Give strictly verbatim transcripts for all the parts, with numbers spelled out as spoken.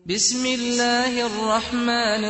بسم الله الرحمن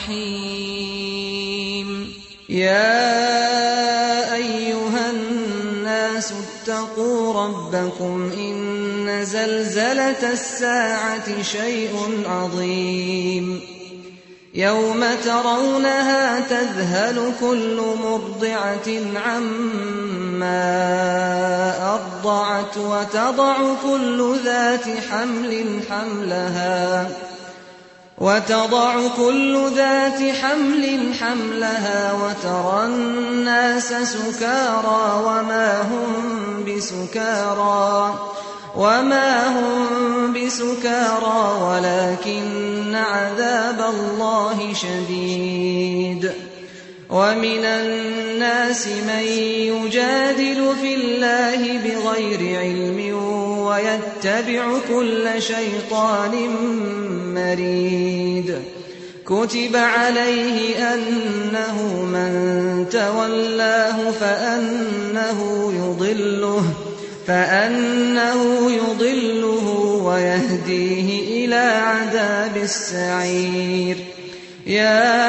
الرحيم. يا أيها الناس اتقوا ربكم إن زلزلة الساعة شيء عظيم يوم ترونها تذهل كل مرضعة عما أرضعت وتضع كل ذات حمل حملها وتضع كل ذات حمل حملها وترى الناس سكارى وما هم بسكارى وما هم بسكارى ولكن عذاب الله شديد. ومن الناس من يجادل في الله بغير علم ويتبع كل شيطان مريد. كتب عليه أنه من تولاه فأنه يضله فأنه يضله ويهديه إلى عذاب السعير. يا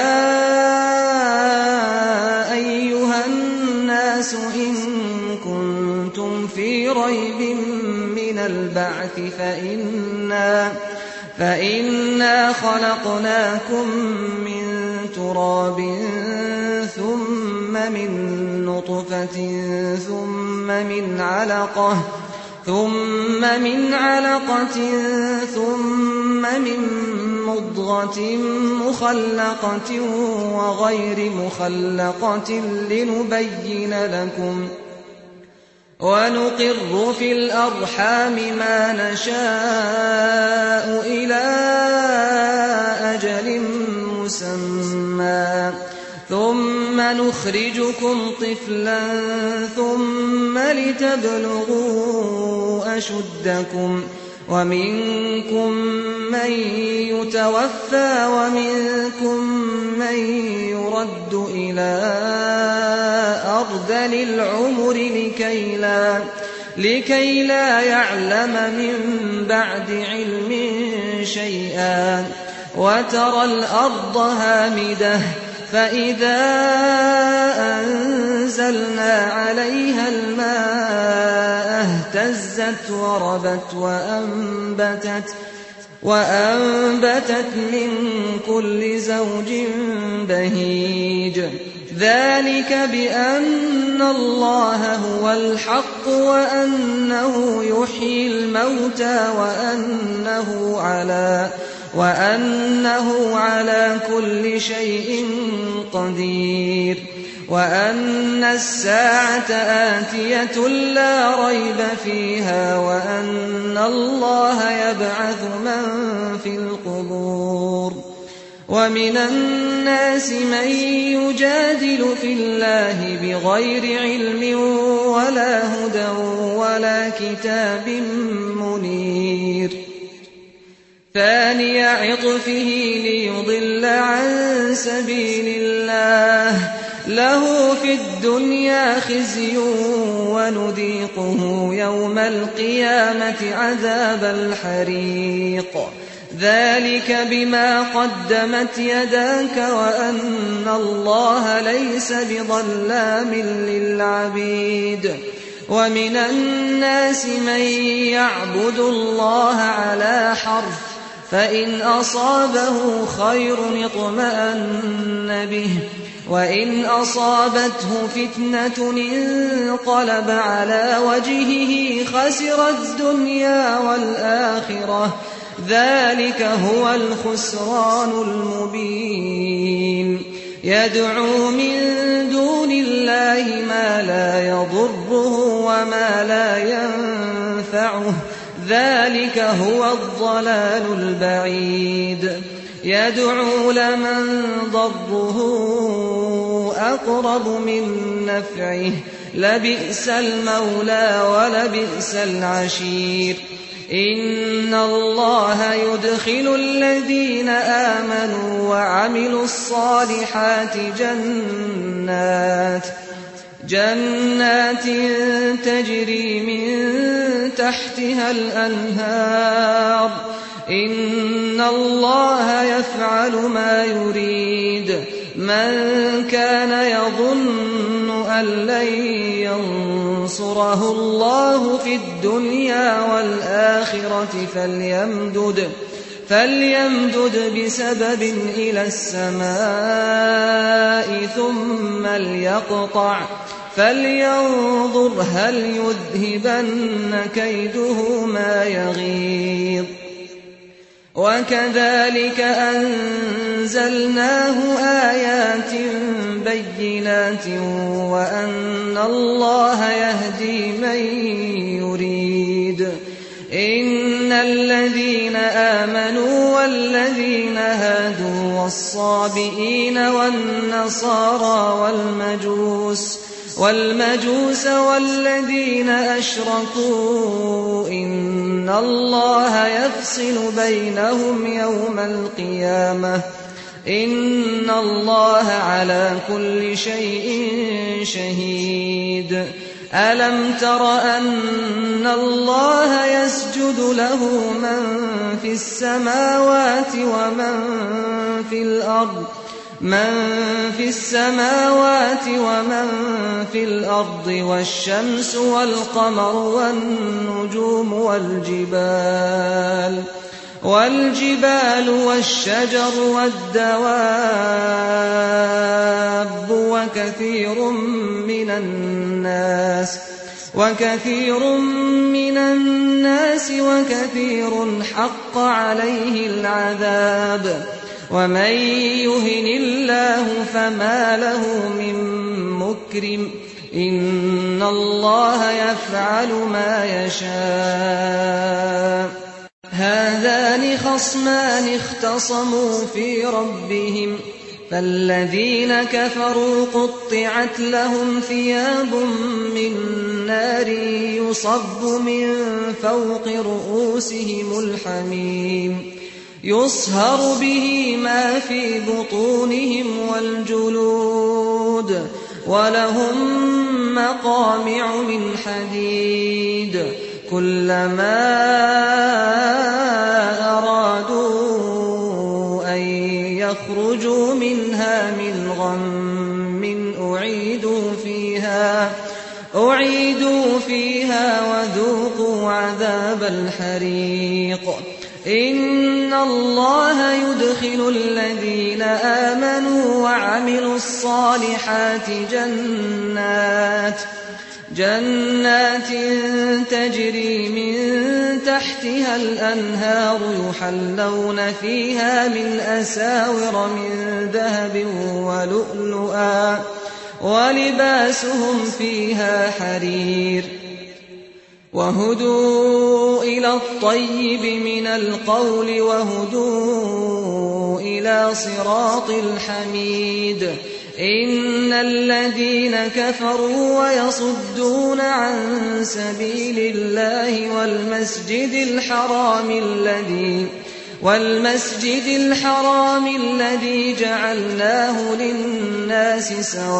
أيها الناس إن كنتم في ريب من البعث فإنا, فإنا خلقناكم من تراب ثم من نطفة ثم من علقة ثم من علقة ثم من مضغة مخلقة وغير مخلقة لنبين لكم ونقر في الأرحام ما نشاء إلى أجل مسمى ثم نخرجكم طفلا ثم لتبلغوا أشدكم ومنكم من يتوفى ومنكم من يرد إلى أرذل العمر لكي لا, لكي لا يعلم من بعد علم شيئا. وترى الأرض هامدة فإذا أنزلنا عليها الماء اهتزت وربت وأنبتت, وأنبتت من كل زوج بهيج. ذلك بأن الله هو الحق وأنه يحيي الموتى وأنه على وأنه على كل شيء قدير وأن الساعة آتية لا ريب فيها وأن الله يبعث من في القبور. ومن الناس من يجادل في الله بغير علم ولا هدى ولا كتاب منير. ثاني عطفه ليضل عن سبيل الله له في الدنيا خزي ونذيقه يوم القيامة عذاب الحريق. ذلك بما قدمت يداك وأن الله ليس بظلام للعبيد. ومن الناس من يعبد الله على حرف فإن أصابه خير اطمأن به وإن أصابته فتنة انقلب على وجهه خسر الدنيا والآخرة. ذلك هو الخسران المبين. يدعو من دون الله ما لا يضره وما لا ينفعه. ذلك هو الضلال البعيد. يدعو لمن ضره أقرب من نفعه لبئس المولى ولبئس العشير. إن الله يدخل الذين آمنوا وعملوا الصالحات جنات جنات تجري من تحتها الأنهار إن الله يفعل ما يريد من كان يظن أن لن ينصره الله في الدنيا والآخرة فليمدد فليمدد بسبب إلى السماء ثم ليقطع فلينظر هل يذهبن كيده ما يغيظ وكذلك أنزلناه آيات بينات وأن الله يهدي من يريد إن الذين آمنوا والذين هادوا والصابئين والنصارى والمجوس والمجوس والذين أشركوا إن الله يفصل بينهم يوم القيامة إن الله على كل شيء شهيد ألم تر أن الله يسجد له من في السماوات ومن في الأرض من في السماوات ومن في الأرض والشمس والقمر والنجوم والجبال والجبال والشجر والدواب وكثير من الناس وكثير من الناس وكثير حق عليه العذاب ومن يهن الله فما له من مكرم إن الله يفعل ما يشاء هذان خصمان اختصموا في ربهم فالذين كفروا قطعت لهم ثياب من نار يصب من فوق رؤوسهم الحميم يصهر به ما في بطونهم والجلود ولهم مقامع من حديد كلما أرادوا أن يخرجوا منها من غم أعيدوا فيها أعيدوا فيها وذوقوا عذاب الحريق إن الله يدخل الذين آمنوا وعملوا الصالحات جنات جنات تجري من تحتها الأنهار يحلون فيها من أساور من ذهب ولؤلؤا ولباسهم فيها حرير وهدوا إلى الطيب من القول وهدوا إلى صراط الحميد إن الذين كفروا ويصدون عن سبيل الله والمسجد الحرام الذي والمسجد الحرام الذي جعلناه للناس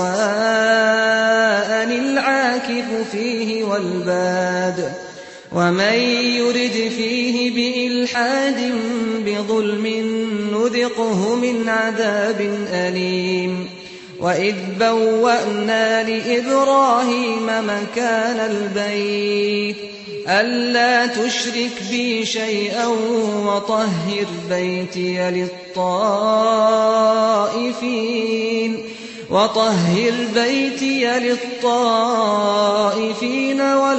سواء العاكف فيه والباد ومن يرد فيه بإلحاد بظلم نذقه من عذاب أليم وإذ بوأنا لإبراهيم مكان البيت ألا تشرك بي شيئا وطهر بيتي للطائفين وطهر بيتي للطائفين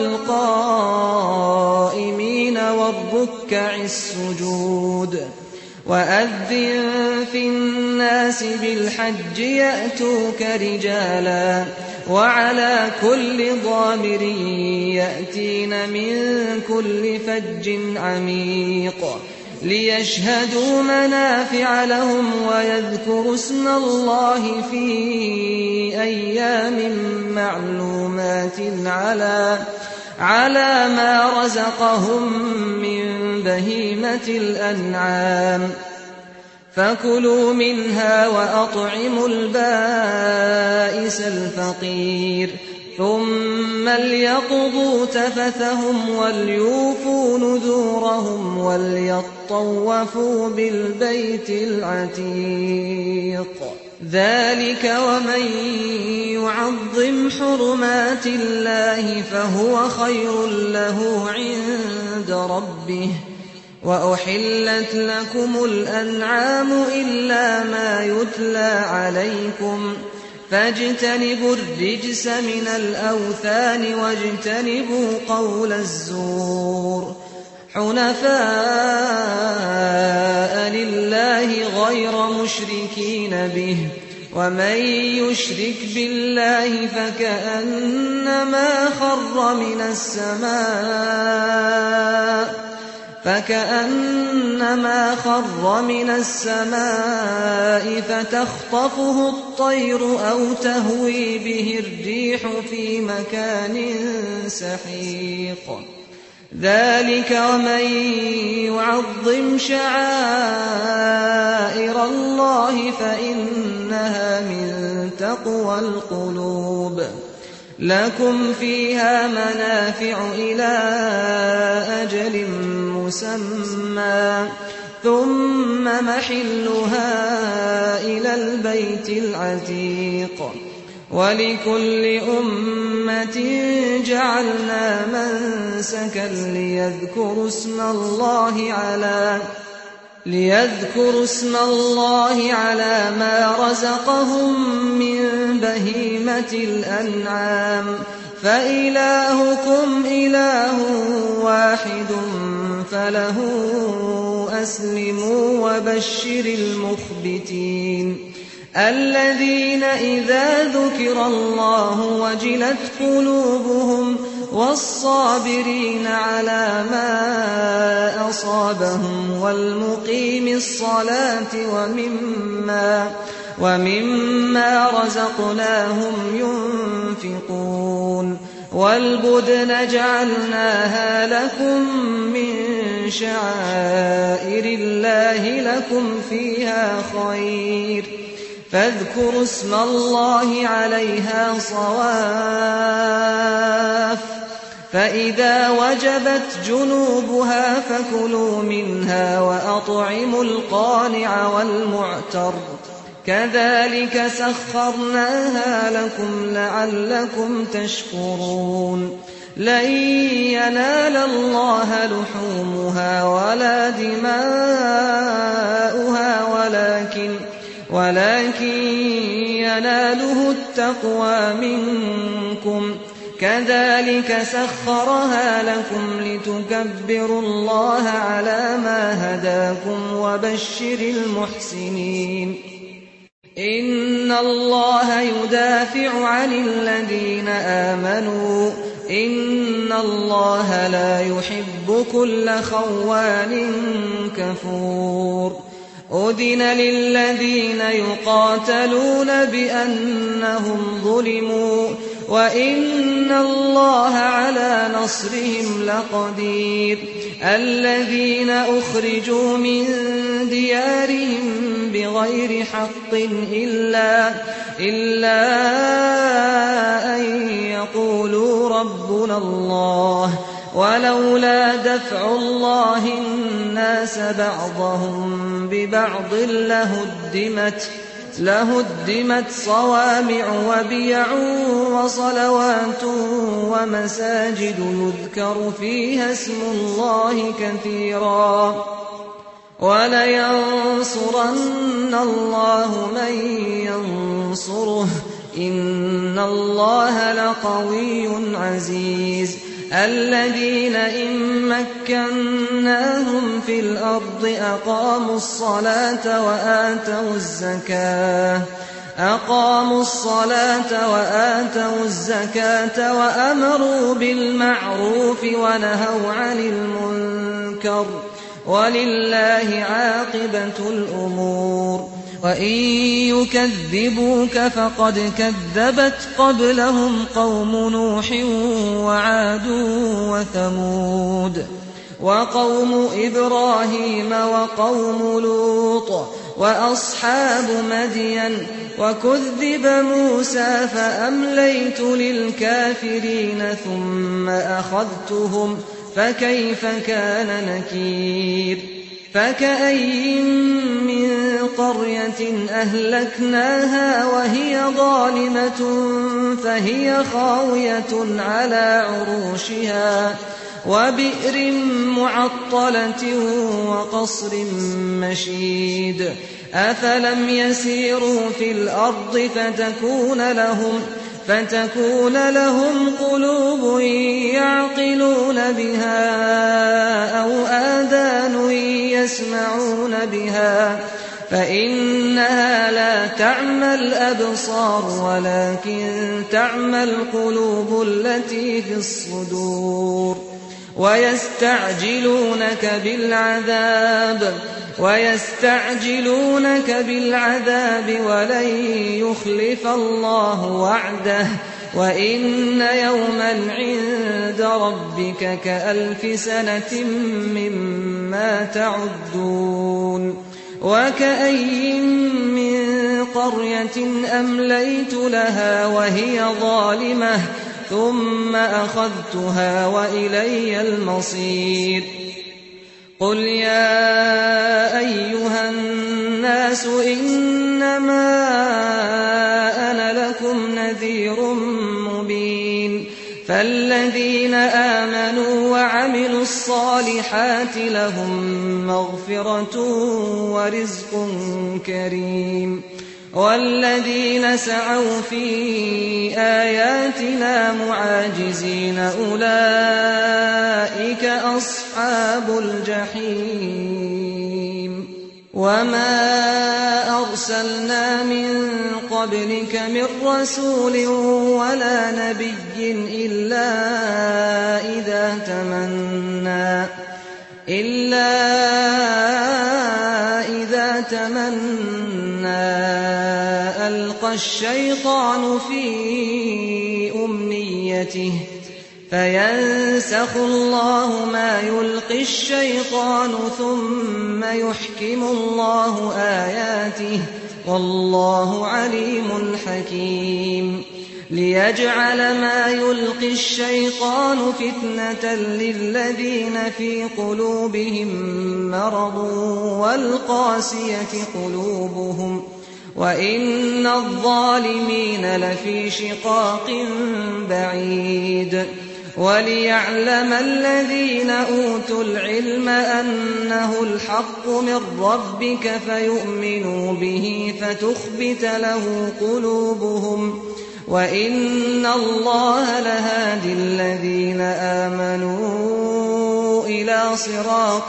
والقائمين والركع السجود وأذن في الناس بالحج يأتوك رجالا وعلى كل ضامر يأتين من كل فج عميق ليشهدوا منافع لهم ويذكروا اسم الله في أيام معلومات على على ما رزقهم من بهيمة الأنعام فكلوا منها وأطعموا البائس الفقير ثم ليقضوا تفثهم وليوفوا نذورهم وليطوفوا بالبيت العتيق ذلك ومن يعظم حرمات الله فهو خير له عند ربه وأحلت لكم الأنعام إلا ما يتلى عليكم فاجتنبوا الرجس من الأوثان واجتنبوا قول الزور حنفاء لله غير مشركين به ومن يشرك بالله فكأنما خر من السماء فكأنما خر من السماء فتخطفه الطير أو تهوي به الريح في مكان سحيق ذلك ومن يعظم شعائر الله فإنها من تقوى القلوب لكم فيها منافع إلى أجل مسمى ثم محلها إلى البيت العتيق ولكل أمة جعلنا منسكا ليذكروا اسم الله على ليذكروا اسم الله على ما رزقهم من بهيمة الأنعام فإلهكم إله واحد فله أسلموا وبشر المخبتين الذين إذا ذكر الله وجلت قلوبهم والصابرين على ما أصابهم والمقيم الصلاة ومما ومما رزقناهم ينفقون والبدن جعلناها لكم من شعائر الله لكم فيها خير فاذكروا اسم الله عليها صواف فإذا وجبت جنوبها فكلوا منها وأطعموا القانع والمعتر كذلك سخرناها لكم لعلكم تشكرون لن ينال الله لحومها ولا دماؤها ولكن ولكن يناله التقوى منكم كذلك سخرها لكم لتكبروا الله على ما هداكم وبشر المحسنين إن الله يدافع عن الذين آمنوا إن الله لا يحب كل خوان كفور أذن للذين يقاتلون بأنهم ظلموا وإن الله على نصرهم لقدير الذين أخرجوا من ديارهم بغير حق إلا, إلا أن يقولوا ربنا الله ولولا دفع الله الناس بعضهم ببعض لهدمت لهدمت صوامع وبيع وصلوات ومساجد يذكر فيها اسم الله كثيرا ولينصرن الله من ينصره إن الله لقوي عزيز الذين إن مكناهم في الأرض أقاموا الصلاة وآتوا الزكاة أقاموا الصلاة وآتوا الزكاة وأمروا بالمعروف ونهوا عن المنكر ولله عاقبة الأمور وإن يكذبوك فقد كذبت قبلهم قوم نوح وعاد وثمود وقوم إبراهيم وقوم لوط وأصحاب مدين وكذب موسى فأمليت للكافرين ثم أخذتهم فكيف كان نكير فكأي من قرية أهلكناها وهي ظالمة فهي خاوية على عروشها وبئر معطلة وقصر مشيد أفلم يسيروا في الأرض فتكون لهم فتكون لهم قلوب يعقلون بها أو آذان يسمعون بها فإنها لا تعمى الأبصار ولكن تعمى القلوب التي في الصدور ويستعجلونك بالعذاب ويستعجلونك بالعذاب ولن يخلف الله وعده وإن يوما عند ربك كألف سنة مما تعدون وكأي من قرية أمليت لها وهي ظالمة ثم أخذتها وإلي المصير قل يا أيها الناس إنما أنا لكم نذير مبين فالذين آمنوا وعملوا الصالحات لهم مغفرة ورزق كريم والذين سعوا في آياتنا معاجزين أولئك أصحاب الجحيم وما أرسلنا من قبلك من رسول ولا نبي إلا إذا تمنى إلا إذا تمنى ألقى الشيطان في أمنيته فينسخ الله ما يلقي الشيطان ثم يحكم الله آياته والله عليم حكيم ليجعل ما يلقي الشيطان فتنة للذين في قلوبهم مرض والقاسية قلوبهم وإن الظالمين لفي شقاق بعيد وليعلم الذين أوتوا العلم أنه الحق من ربك فيؤمنوا به فتخبت له قلوبهم وإن الله لهادي الذين آمنوا إلى صراط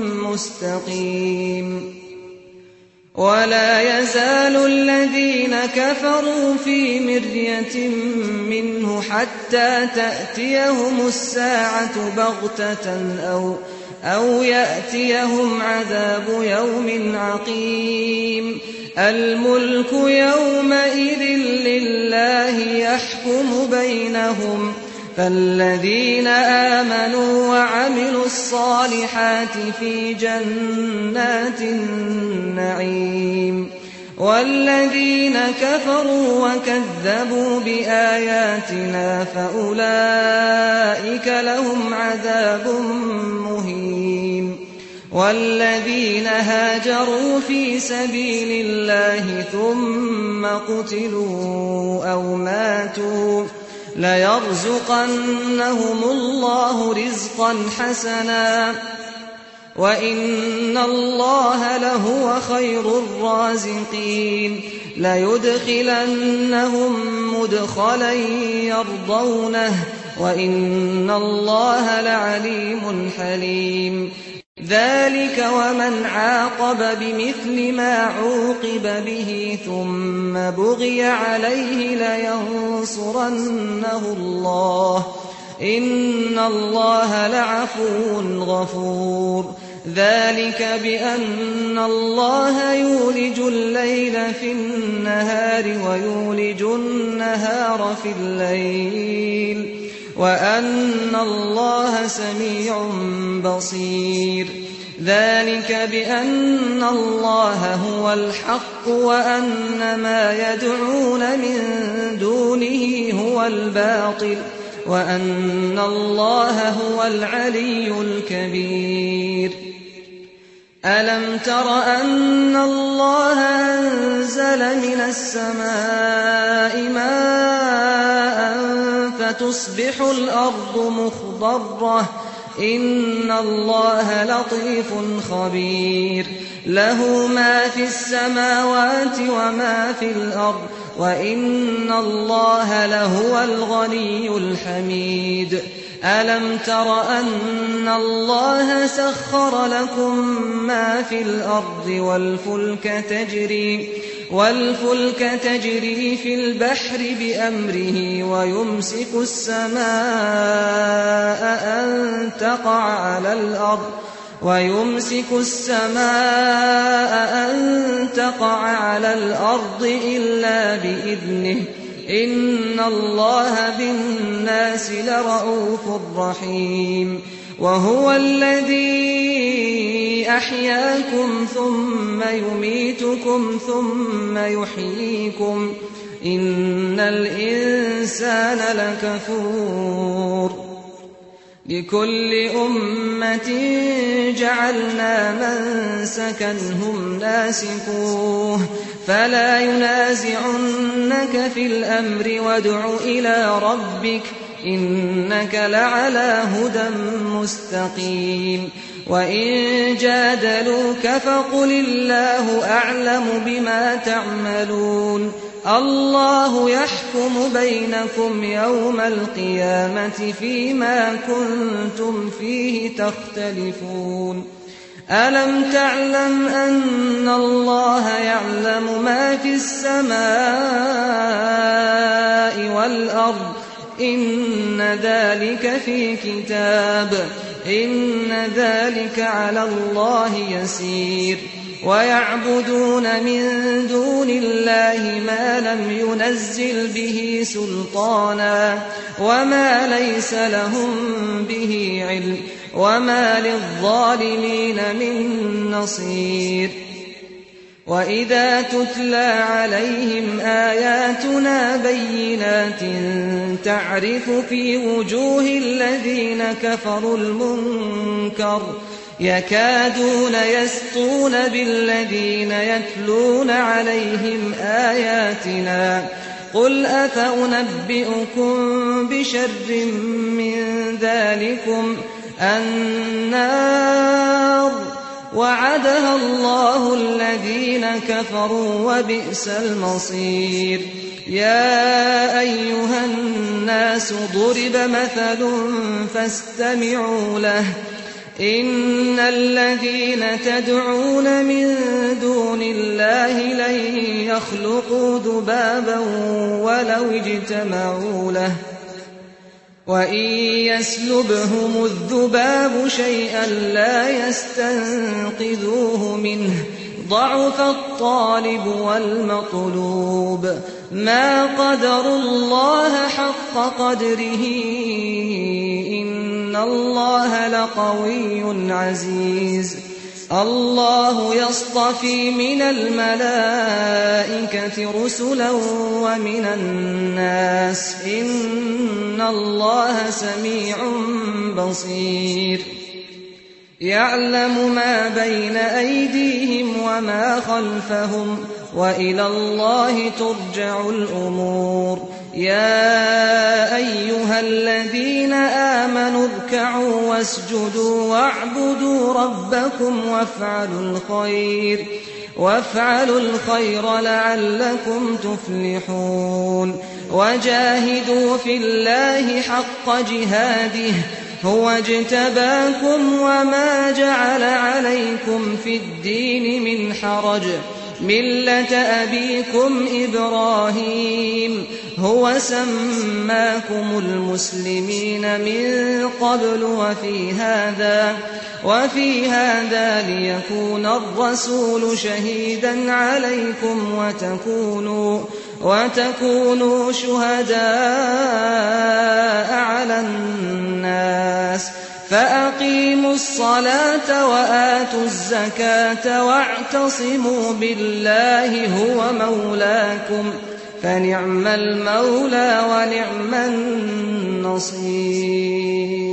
مستقيم ولا يزال الذين كفروا في مرية منه حتى تأتيهم الساعة بغتة أو أو يأتيهم عذاب يوم عقيم الملك يومئذ لله يحكم بينهم فالذين آمنوا وعملوا الصالحات في جنات النعيم والذين كفروا وكذبوا بآياتنا فأولئك لهم عذاب مهين والذين هاجروا في سبيل الله ثم قتلوا أو ماتوا ليرزقنهم الله رزقا حسنا وإن الله لهو خير الرازقين ليدخلنهم مدخلا يرضونه وإن الله لعليم حليم ذلك ومن عاقب بمثل ما عوقب به ثم بغي عليه لينصرنه الله إن الله لعفو غفور ذلك بأن الله يولج الليل في النهار ويولج النهار في الليل وأن الله سميع بصير ذلك بأن الله هو الحق وأن ما يدعون من دونه هو الباطل وأن الله هو العلي الكبير ألم تر أن الله أنزل من السماء ماء فتصبح الأرض مخضرة إن الله لطيف خبير له ما في السماوات وما في الأرض وإن الله لهو الغني الحميد ألم تر أن الله سخر لكم ما في الأرض والفلك تجري والفلك تجري في البحر بأمره ويمسك السماء أن تقع على الأرض ويمسك السماء أن تقع على الأرض إلا بإذنه إن الله بالناس لرءوف رحيم وهو الذي أحياكم ثم يميتكم ثم يحييكم إن الإنسان لكفور لكل أمة جعلنا منسكا هم ناسكوه فلا ينازعنك في الأمر وادع إلى ربك إنك لعلى هدى مستقيم وإن جادلوك فقل الله أعلم بما تعملون الله يحكم بينكم يوم القيامة فيما كنتم فيه تختلفون ألم تعلم أن الله يعلم ما في السماء والأرض إن ذلك في كتاب إن ذلك على الله يسير ويعبدون من دون الله ما لم ينزل به سلطانا وما ليس لهم به علم وما للظالمين من نصير وإذا تتلى عليهم آياتنا بينات تعرف في وجوه الذين كفروا المنكر يكادون يسطون بالذين يتلون عليهم آياتنا قل أفأنبئكم بشر من ذلكم النار وعدها الله الذين كفروا وبئس المصير يا أيها الناس ضرب مثل فاستمعوا له إن الذين تدعون من دون الله لن يخلقوا ذبابا ولو اجتمعوا له وإن يسلبهم الذباب شيئا لا يستنقذوه منه ضعف الطالب والمطلوب ما قدروا الله حق قدره إن الله لقوي عزيز الله يصطفي من الملائكة رسلا ومن الناس إن الله سميع بصير يعلم ما بين أيديهم وما خلفهم وإلى الله ترجع الأمور يا أيها الذين آمنوا اركعوا واسجدوا واعبدوا ربكم وافعلوا الخير وافعلوا الخير لعلكم تفلحون وجاهدوا في الله حق جهاده هو اجتباكم وما جعل عليكم في الدين من حرج ملة أبيكم إبراهيم هو سماكم المسلمين من قبل وفي هذا وفي هذا ليكون الرسول شهيدا عليكم وتكونوا وتكونوا شهداء على الناس فأقيموا الصلاة وآتوا الزكاة واعتصموا بالله هو مولاكم فنعم المولى ونعم النصير.